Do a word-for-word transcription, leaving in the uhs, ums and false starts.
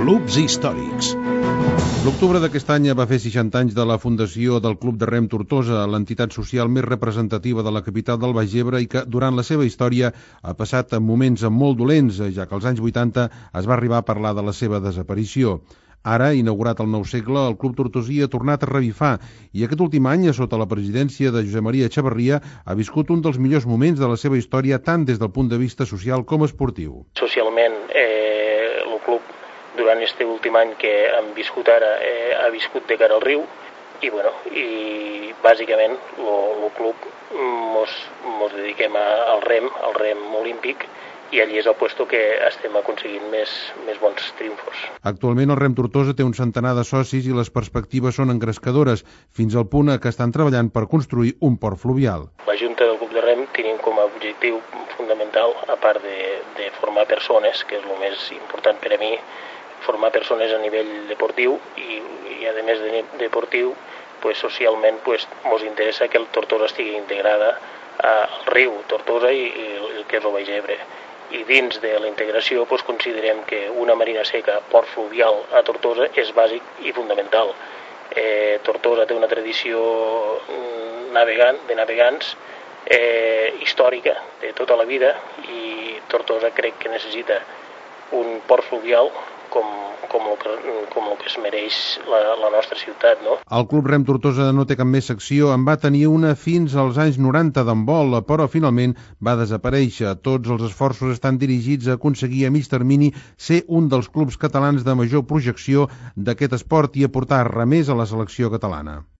Clubs històrics. L'octubre d'aquest any va fer seixanta anys de la fundació del Club de Rem Tortosa, l'entitat social més representativa de la capital del Baix Ebre i que, durant la seva història, ha passat moments molt dolents, ja que als anys vuitanta es va arribar a parlar de la seva desaparició. Ara, inaugurat el nou segle, el Club Tortosí ha tornat a revifar i aquest últim any, sota la presidència de Josep Maria Echeverria, ha viscut un dels millors moments de la seva història tant des del punt de vista social com esportiu. Socialment, eh, el club durant aquest últim any que hem viscut ara eh, ha viscut de cara al riu i, bueno, i bàsicament el club mos, mos dediquem a, al rem, al rem olímpic, i allí és el puesto que estem aconseguint més, més bons triomfos. Actualment el Rem Tortosa té un centenar de socis i les perspectives són engrescadores, fins al punt que estan treballant per construir un port fluvial. La Junta del Club de Rem tenim com a objectiu fundamental, a part de, de formar persones, que és el més important per a mi, formar persones a nivell deportiu i, i a més de deportiu, pues, socialment pues, ens interessa que el Tortosa estigui integrada al riu Tortosa i, i el que és el Baix Ebre. I dins de la integració doncs, considerem que una marina seca, port fluvial a Tortosa, és bàsic i fundamental. Eh, Tortosa té una tradició navegant, de navegants eh, històrica de tota la vida i Tortosa crec que necessita un port fluvial com, com, el, que, com el que es mereix la, la nostra ciutat, no? El Club Rem Tortosa no té cap més secció, en va tenir una fins als anys noranta d'handbol, però finalment va desaparèixer. Tots els esforços estan dirigits a aconseguir a mig termini ser un dels clubs catalans de major projecció d'aquest esport i aportar remés a la selecció catalana.